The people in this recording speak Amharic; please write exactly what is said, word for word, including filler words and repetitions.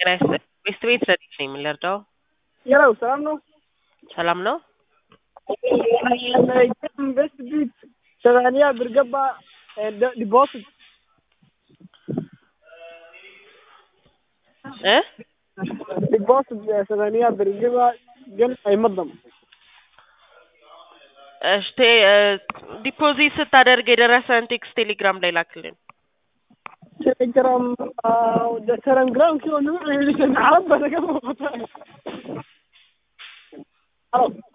Gracias. Viste ቤት ረዲት ነኝ የምንረዳው ያው ሰላም ነው ሰላም ነው በስ ቢት ሰማንያ ብር ገባ ዲፖዚት እ ዲፖዚት ሰማንያ ብር ገባ ግን አይመጣም እሺ ዲፖዚት ስታደርግ የደረሰን ቴክስት ቴሌግራም ላይ ላክልን ቴሌግራም ده تليجرام كده نوع اللي كان عرب ده كده